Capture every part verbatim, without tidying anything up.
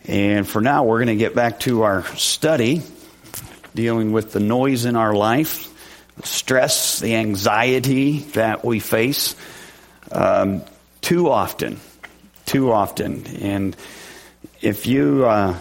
And for now, we're going to get back to our study, dealing with the noise in our life, the stress, the anxiety that we face um, too often, too often. And if you uh,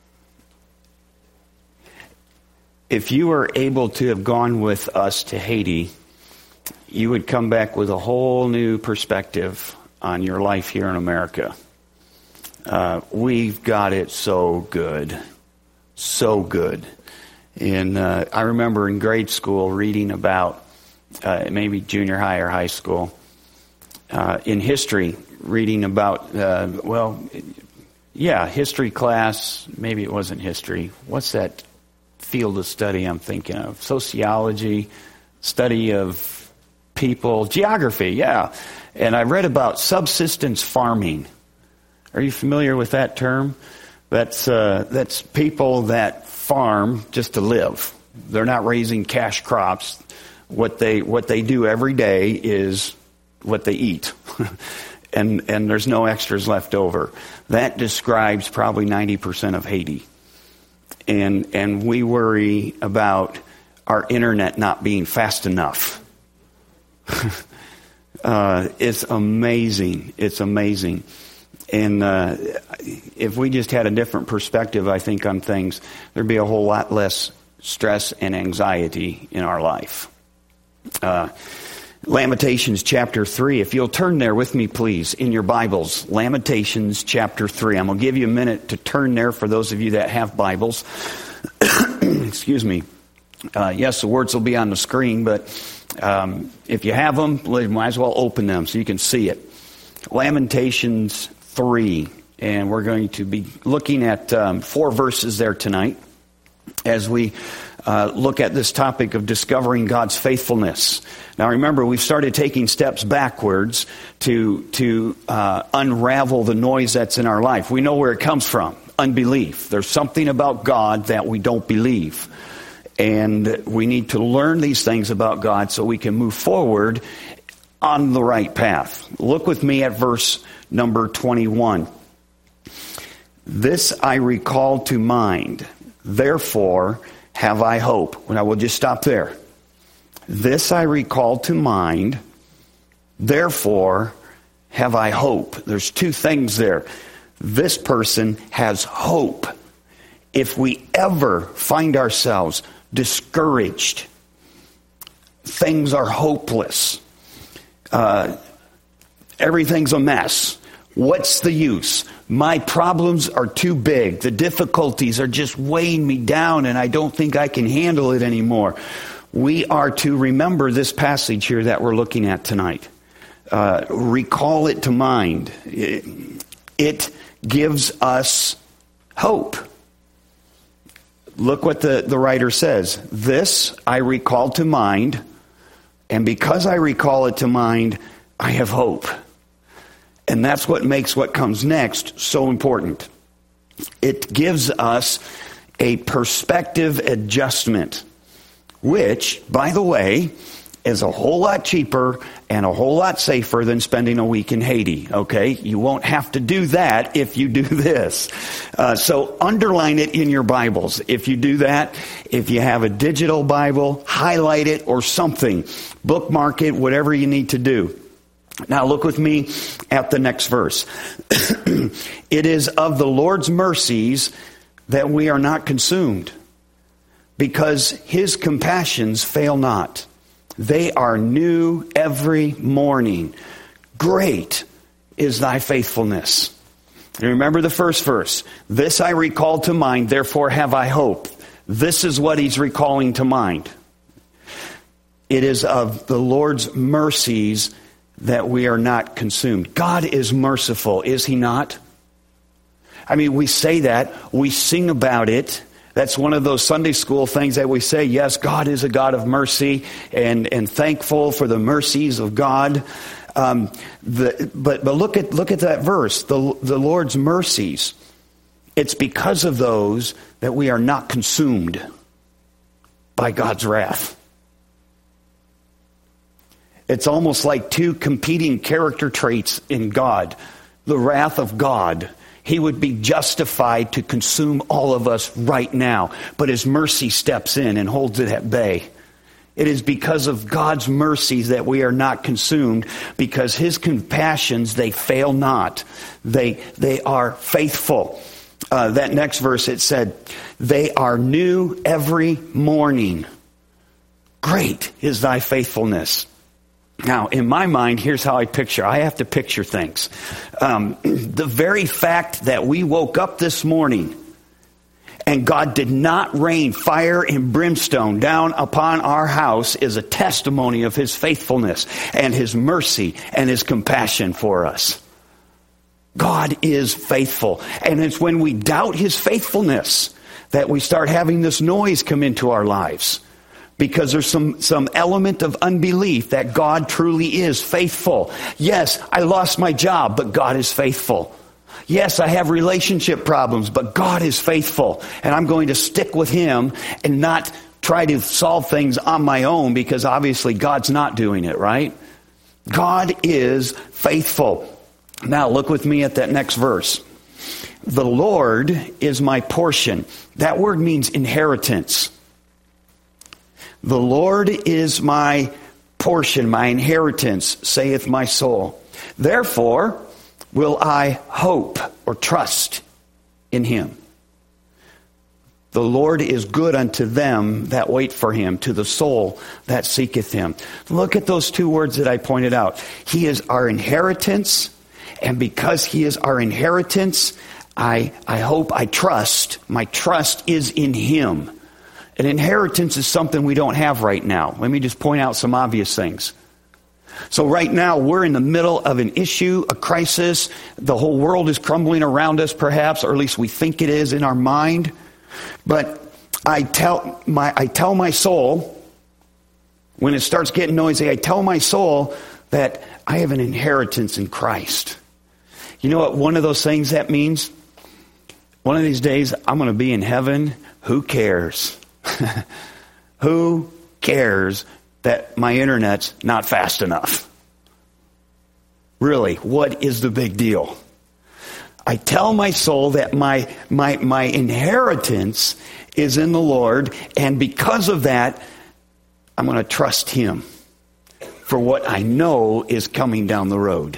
if you were able to have gone with us to Haiti, you would come back with a whole new perspective on your life here in America. Uh, we've got it so good, so good. And uh, I remember in grade school reading about, uh, maybe junior high or high school, uh, in history, reading about, uh, well, yeah, history class, maybe it wasn't history. What's that field of study I'm thinking of? Sociology, study of people, geography, yeah. And I read about subsistence farming. Are you familiar with that term? That's uh, that's people that farm just to live. They're not raising cash crops. What they what they do every day is what they eat, and and there's no extras left over. That describes probably ninety percent of Haiti. And and we worry about our internet not being fast enough. uh, it's amazing. It's amazing. And uh, if we just had a different perspective, I think, on things, there'd be a whole lot less stress and anxiety in our life. Uh, Lamentations chapter three. If you'll turn there with me, please, in your Bibles. Lamentations chapter three. I'm going to give you a minute to turn there for those of you that have Bibles. Excuse me. Uh, yes, the words will be on the screen, but um, if you have them, you might as well open them so you can see it. Lamentations three, and we're going to be looking at um, four verses there tonight as we uh, look at this topic of discovering God's faithfulness. Now remember, we've started taking steps backwards to to uh, unravel the noise that's in our life. We know where it comes from, unbelief. There's something about God that we don't believe. And we need to learn these things about God so we can move forward on the right path. Look with me at verse number twenty-one. This I recall to mind, therefore have I hope. And I will just stop there. This I recall to mind, therefore have I hope. There's two things there. This person has hope. If we ever find ourselves discouraged, things are hopeless, uh, everything's a mess, what's the use? My problems are too big. The difficulties are just weighing me down and I don't think I can handle it anymore. We are to remember this passage here that we're looking at tonight. Uh, recall it to mind. It, it gives us hope. Look what the, the writer says. This I recall to mind, and because I recall it to mind, I have hope. And that's what makes what comes next so important. It gives us a perspective adjustment, which, by the way, is a whole lot cheaper and a whole lot safer than spending a week in Haiti, okay? You won't have to do that if you do this. Uh, so underline it in your Bibles. If you do that, if you have a digital Bible, highlight it or something. Bookmark it, whatever you need to do. Now look with me at the next verse. It is of the Lord's mercies that we are not consumed, because his compassions fail not. They are new every morning. Great is thy faithfulness. And remember the first verse. This I recall to mind, therefore have I hope. This is what he's recalling to mind. It is of the Lord's mercies that we are not consumed. God is merciful, is he not? I mean, we say that, we sing about it. That's one of those Sunday school things that we say, yes, God is a God of mercy, and, and thankful for the mercies of God. Um, the, but but look at look at that verse, the the Lord's mercies. It's because of those that we are not consumed by God's wrath. It's almost like two competing character traits in God. The wrath of God He would be justified to consume all of us right now. But his mercy steps in and holds it at bay. It is because of God's mercies that we are not consumed, because his compassions, they fail not. They, they are faithful. Uh, that next verse, it said, they are new every morning. Great is thy faithfulness. Now, in my mind, here's how I picture. I have to picture things. Um, the very fact that we woke up this morning and God did not rain fire and brimstone down upon our house is a testimony of his faithfulness and his mercy and his compassion for us. God is faithful. And it's when we doubt his faithfulness that we start having this noise come into our lives. Because there's some, some element of unbelief that God truly is faithful. Yes, I lost my job, but God is faithful. Yes, I have relationship problems, but God is faithful. And I'm going to stick with him and not try to solve things on my own, because obviously God's not doing it, right? God is faithful. Now look with me at that next verse. The Lord is my portion. That word means inheritance. The Lord is my portion, my inheritance, saith my soul. Therefore will I hope or trust in him. The Lord is good unto them that wait for him, to the soul that seeketh him. Look at those two words that I pointed out. He is our inheritance, and because he is our inheritance, I, I hope, I trust. My trust is in him. An inheritance is something we don't have right now. Let me just point out some obvious things. So right now, we're in the middle of an issue, a crisis. The whole world is crumbling around us, perhaps, or at least we think it is in our mind. But I tell my, I tell my soul, when it starts getting noisy, I tell my soul that I have an inheritance in Christ. You know what one of those things that means? One of these days, I'm going to be in heaven. Who cares? Who cares that my internet's not fast enough? Really, what is the big deal? I tell my soul that my my my inheritance is in the Lord, and because of that, I'm going to trust him for what I know is coming down the road.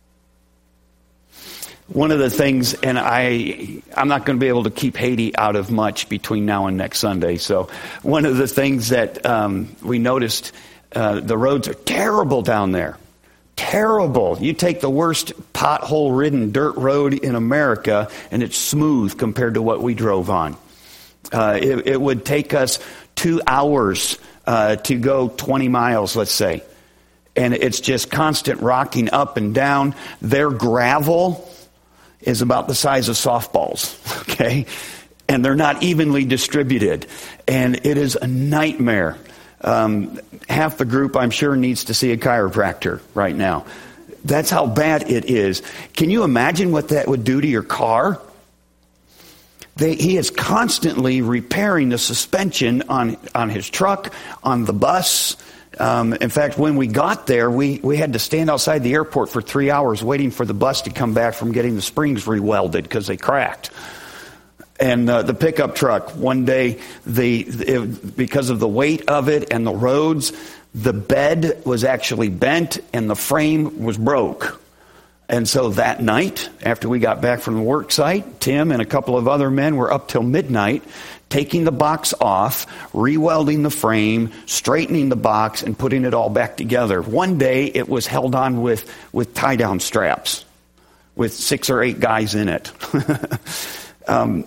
One of the things, and I, I'm not going to be able to keep Haiti out of much between now and next Sunday. So one of the things that um, we noticed, uh, the roads are terrible down there. Terrible. You take the worst pothole-ridden dirt road in America, and it's smooth compared to what we drove on. Uh, it, it would take us two hours uh, to go twenty miles, let's say. And it's just constant rocking up and down. Their gravel is about the size of softballs, okay? And they're not evenly distributed. And it is a nightmare. Um, half the group, I'm sure, needs to see a chiropractor right now. That's how bad it is. Can you imagine what that would do to your car? They, he is constantly repairing the suspension on, on his truck, on the bus. Um, in fact, when we got there, we, we had to stand outside the airport for three hours waiting for the bus to come back from getting the springs re-welded because they cracked. And uh, the pickup truck, one day, the it, because of the weight of it and the roads, the bed was actually bent and the frame was broke. And so that night, after we got back from the work site, Tim and a couple of other men were up till midnight taking the box off, re-welding the frame, straightening the box, and putting it all back together. One day, it was held on with, with tie-down straps with six or eight guys in it. um,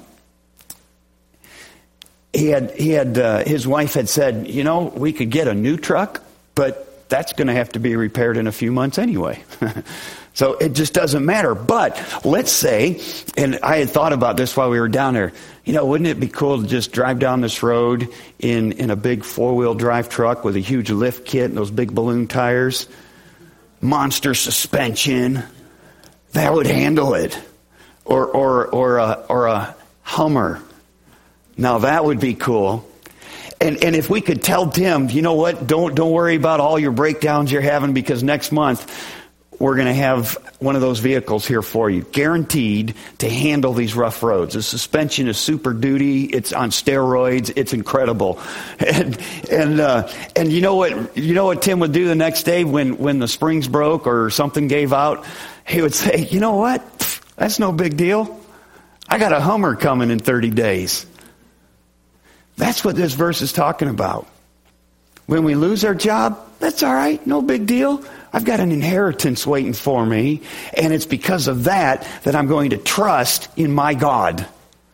he had, he had, uh, his wife had said, you know, we could get a new truck, but that's going to have to be repaired in a few months anyway. So it just doesn't matter. But let's say, and I had thought about this while we were down there, you know, wouldn't it be cool to just drive down this road in, in a big four-wheel drive truck with a huge lift kit and those big balloon tires? Monster suspension. That would handle it. Or, or, or, a, or a Hummer. Now that would be cool. And, and if we could tell Tim, you know what, don't, don't worry about all your breakdowns you're having because next month we're going to have one of those vehicles here for you, guaranteed to handle these rough roads. The suspension is super duty. It's on steroids. It's incredible. And and uh, and you know what? You know what Tim would do the next day when when the springs broke or something gave out? He would say, "You know what? That's no big deal. I got a Hummer coming in thirty days." That's what this verse is talking about. When we lose our job, that's all right. No big deal. I've got an inheritance waiting for me, and it's because of that that I'm going to trust in my God.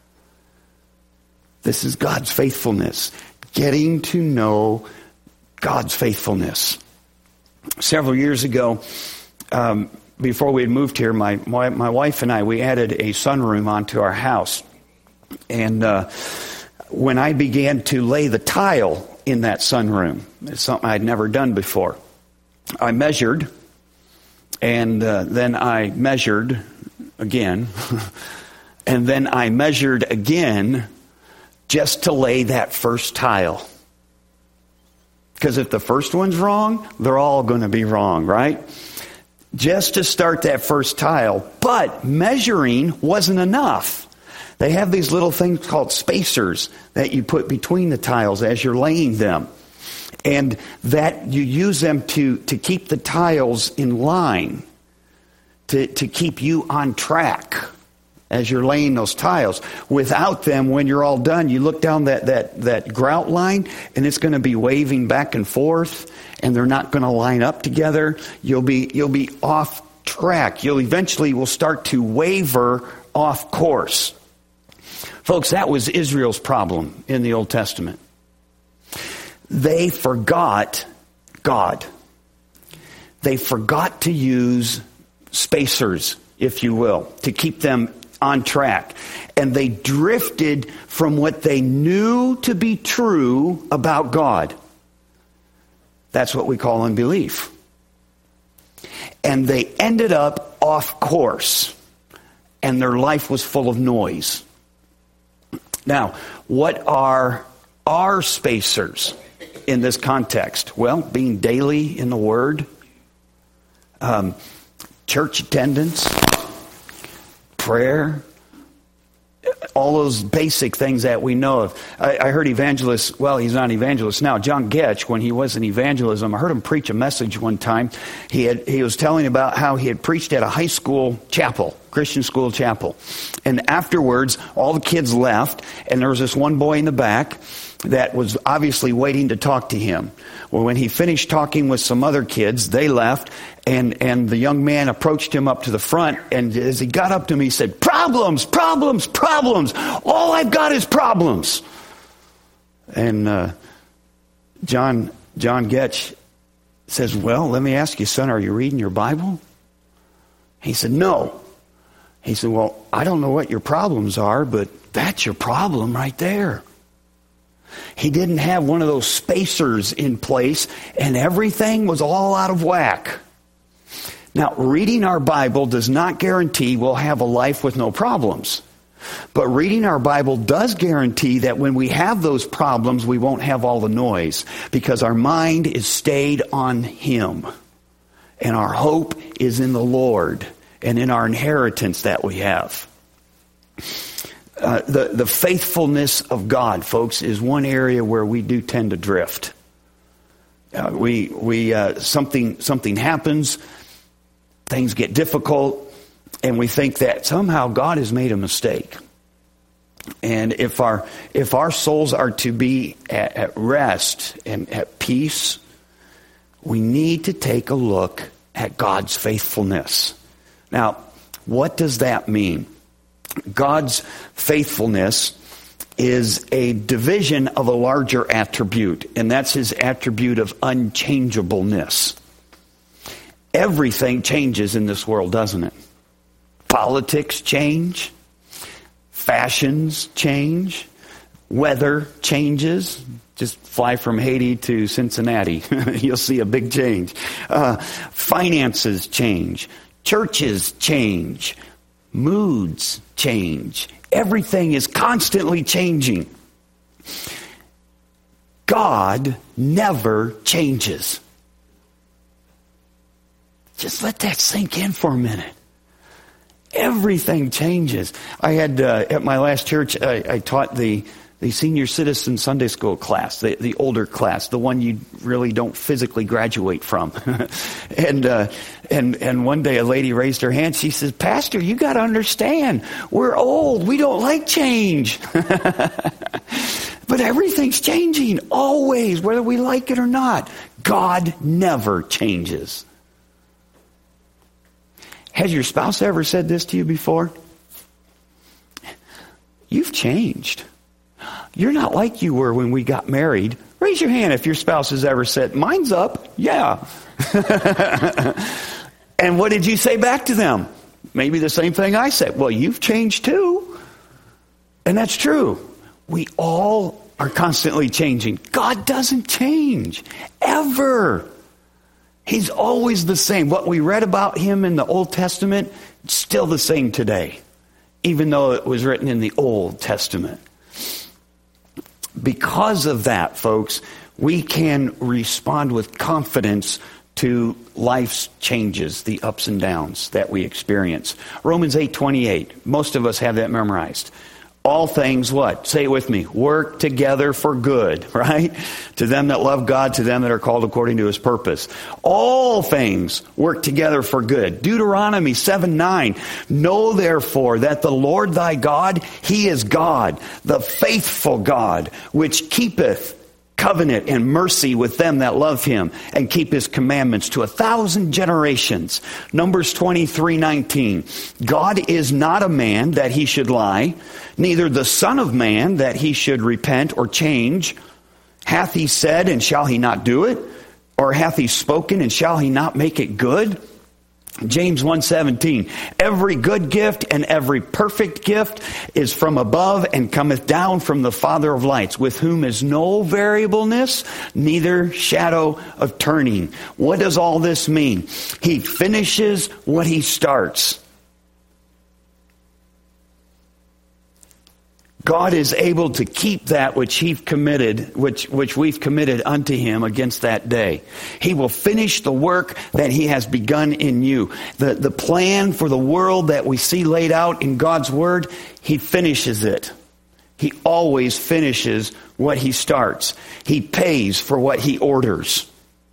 This is God's faithfulness. Getting to know God's faithfulness. Several years ago, um, before we had moved here, my, my my wife and I, we added a sunroom onto our house. And uh, when I began to lay the tile in that sunroom, it's something I'd never done before. I measured, and uh, then I measured again, and then I measured again just to lay that first tile. Because if the first one's wrong, they're all going to be wrong, right? Just to start that first tile. But measuring wasn't enough. They have these little things called spacers that you put between the tiles as you're laying them. And that you use them to, to keep the tiles in line, to, to keep you on track as you're laying those tiles. Without them, when you're all done, you look down that, that, that grout line, and it's going to be waving back and forth, and they're not going to line up together. You'll be, you'll be off track. You'll eventually will start to waver off course. Folks, that was Israel's problem in the Old Testament. They forgot God. They forgot to use spacers, if you will, to keep them on track. And they drifted from what they knew to be true about God. That's what we call unbelief. And they ended up off course. And their life was full of noise. Now, what are our spacers in this context? Well, being daily in the Word, um, church attendance, prayer, all those basic things that we know of. I, I heard evangelist, well, he's not an evangelist now, John Getch, when he was in evangelism, I heard him preach a message one time. He had he was telling about how he had preached at a high school chapel, Christian school chapel. And afterwards, all the kids left, and there was this one boy in the back that was obviously waiting to talk to him. Well, when he finished talking with some other kids, they left, and, and the young man approached him up to the front, and as he got up to him, he said, "Problems, problems, problems. All I've got is problems." And uh, John John Getch says, "Well, let me ask you, son, are you reading your Bible?" He said, "No." He said, "Well, I don't know what your problems are, but that's your problem right there." He didn't have one of those spacers in place, and everything was all out of whack. Now, reading our Bible does not guarantee we'll have a life with no problems. But reading our Bible does guarantee that when we have those problems, we won't have all the noise, because our mind is stayed on Him. And our hope is in the Lord and in our inheritance that we have. Uh, the, the faithfulness of God, folks, is one area where we do tend to drift. Uh, we we uh, something something happens, things get difficult, and we think that somehow God has made a mistake. And if our if our souls are to be at, at rest and at peace, we need to take a look at God's faithfulness. Now, what does that mean? God's faithfulness is a division of a larger attribute, and that's His attribute of unchangeableness. Everything changes in this world, doesn't it? Politics change, fashions change, weather changes. Just fly from Haiti to Cincinnati. You'll see a big change. Uh, finances change. Churches change. Moods change. Everything is constantly changing. God never changes. Just let that sink in for a minute. Everything changes. I had, uh, at my last church, I, I taught the, the senior citizen Sunday school class, the, the older class, the one you really don't physically graduate from. and, uh, and, and one day a lady raised her hand. She says, Pastor, you got to understand, we're old. We don't like change. But everything's changing always, whether we like it or not. God never changes. Has your spouse ever said this to you before? You've changed. You're not like you were when we got married. Raise your hand if your spouse has ever said, mine's up. Yeah. And what did you say back to them? Maybe the same thing I said. Well, you've changed too. And that's true. We all are constantly changing. God doesn't change. Ever. He's always the same. What we read about him in the Old Testament, it's still the same today, even though it was written in the Old Testament. Because of that, folks, we can respond with confidence to life's changes, the ups and downs that we experience. Romans eight twenty-eight, most of us have that memorized. All things, what? Say it with me. Work together for good, right? To them that love God, to them that are called according to his purpose. All things work together for good. Deuteronomy seven nine. Know therefore that the Lord thy God, he is God, the faithful God, which keepeth covenant and mercy with them that love him and keep his commandments to a thousand generations. Numbers twenty-three nineteen. God is not a man that he should lie, neither the son of man that he should repent or change. Hath he said, and shall he not do it? Or hath he spoken, and shall he not make it good? James one seventeen. Every good gift and every perfect gift is from above and cometh down from the Father of lights, with whom is no variableness, neither shadow of turning. What does all this mean? He finishes what he starts. God is able to keep that which he committed, which, which we've committed unto him against that day. He will finish the work that he has begun in you. The, the plan for the world that we see laid out in God's word, he finishes it. He always finishes what he starts. He pays for what he orders.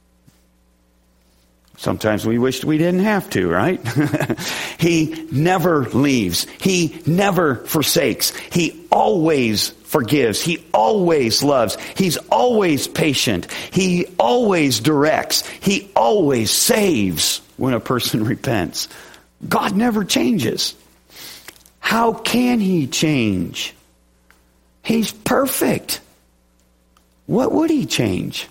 Sometimes we wished we didn't have to, right? He never leaves. He never forsakes. He always forgives. He always loves. He's always patient. He always directs. He always saves when a person repents. God never changes. How can he change? He's perfect. What would he change?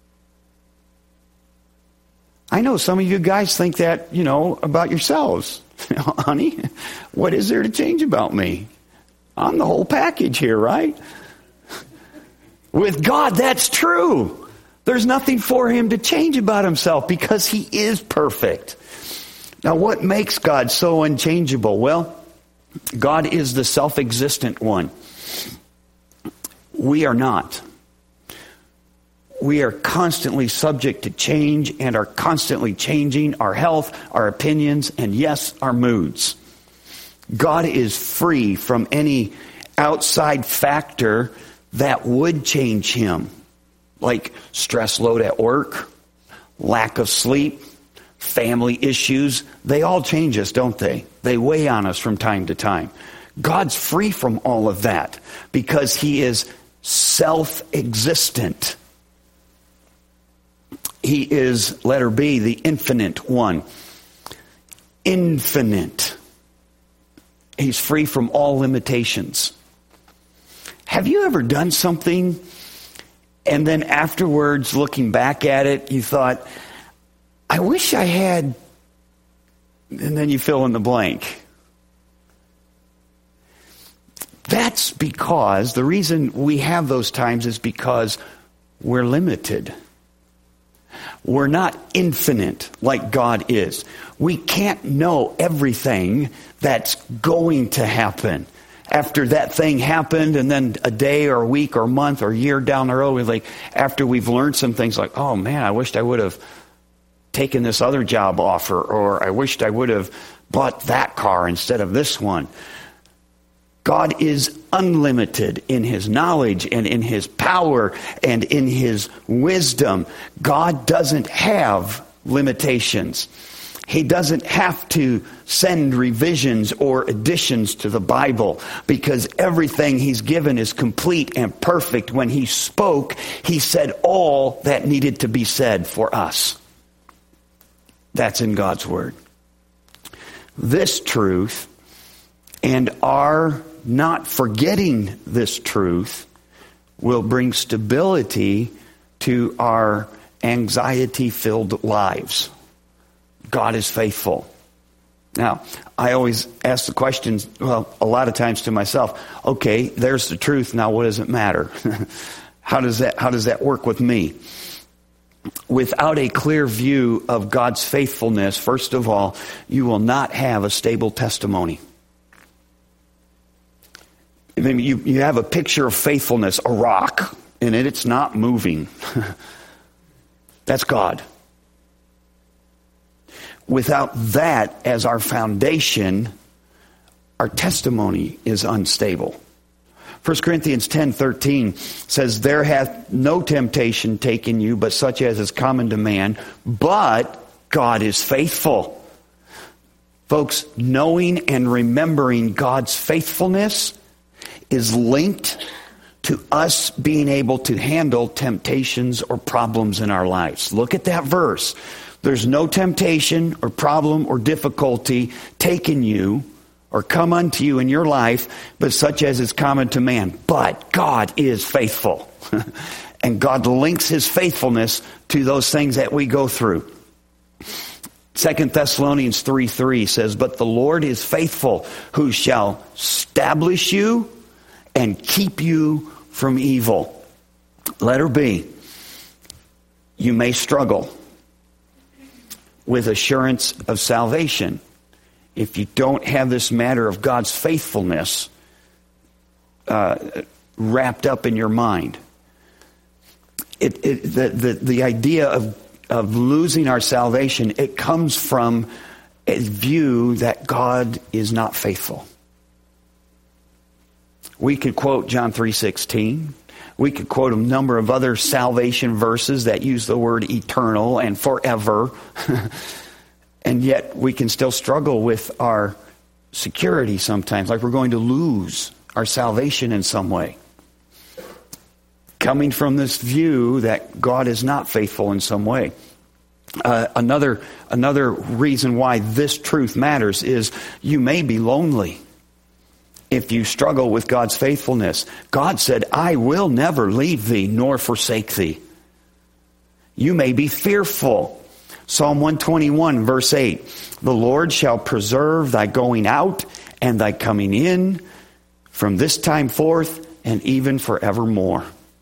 I know some of you guys think that, you know, about yourselves. Honey, what is there to change about me? I'm the whole package here, right? With God, that's true. There's nothing for him to change about himself because he is perfect. Now, what makes God so unchangeable? Well, God is the self-existent one. We are not. We are constantly subject to change and are constantly changing our health, our opinions, and yes, our moods. God is free from any outside factor that would change him, like stress load at work, lack of sleep, family issues. They all change us, don't they? They weigh on us from time to time. God's free from all of that because he is self-existent. He is, letter B, the infinite one. Infinite. He's free from all limitations. Have you ever done something and then afterwards, looking back at it, you thought, I wish I had, and then you fill in the blank? That's because, the reason we have those times is because we're limited. We're not infinite like God is. We can't know everything that's going to happen. After that thing happened, and then a day or a week or a month or a year down the road, we like after we've learned some things like, oh man, I wished I would have taken this other job offer, or I wished I would have bought that car instead of this one. God is unlimited in his knowledge and in his power and in his wisdom. God doesn't have limitations. He doesn't have to send revisions or additions to the Bible because everything he's given is complete and perfect. When he spoke, he said all that needed to be said for us. That's in God's word. This truth and our not forgetting this truth will bring stability to our anxiety-filled lives. God is faithful. Now, I always ask the questions, well, a lot of times to myself, okay, there's the truth, now what does it matter? How does that, how does that work with me? Without a clear view of God's faithfulness, first of all, you will not have a stable testimony. Maybe you, you have a picture of faithfulness, a rock, and it, it's not moving. That's God. Without that as our foundation, our testimony is unstable. First Corinthians ten thirteen says, there hath no temptation taken you, but such as is common to man, but God is faithful. Folks, knowing and remembering God's faithfulness is linked to us being able to handle temptations or problems in our lives. Look at that verse. There's no temptation or problem or difficulty taken you or come unto you in your life, but such as is common to man. But God is faithful. And God links his faithfulness to those things that we go through. Second Thessalonians three three says, but the Lord is faithful, who shall establish you and keep you from evil. Letter B, you may struggle with assurance of salvation if you don't have this matter of God's faithfulness uh, wrapped up in your mind. It, it, the, the, the idea of, of losing our salvation, it comes from a view that God is not faithful. We could quote John three sixteen. We could quote a number of other salvation verses that use the word eternal and forever. And yet we can still struggle with our security sometimes, like we're going to lose our salvation in some way. Coming from this view that God is not faithful in some way. Uh, another, another reason why this truth matters is you may be lonely. If you struggle with God's faithfulness, God said, I will never leave thee nor forsake thee. You may be fearful. Psalm one twenty-one verse eight, the Lord shall preserve thy going out and thy coming in from this time forth and even forevermore.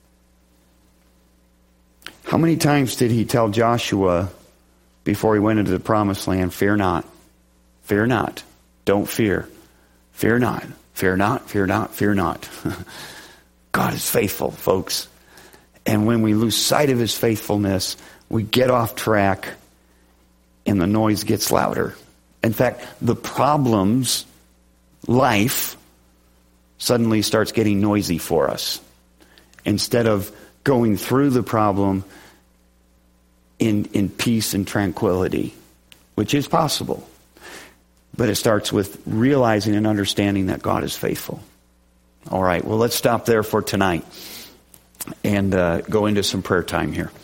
How many times did he tell Joshua before he went into the promised land, fear not, fear not, don't fear, fear not. Fear not, fear not, fear not. God is faithful, folks. And when we lose sight of his faithfulness, we get off track and the noise gets louder. In fact, the problems, life, suddenly starts getting noisy for us. Instead of going through the problem in, in peace and tranquility, which is possible. But it starts with realizing and understanding that God is faithful. All right, well, let's stop there for tonight and uh, go into some prayer time here.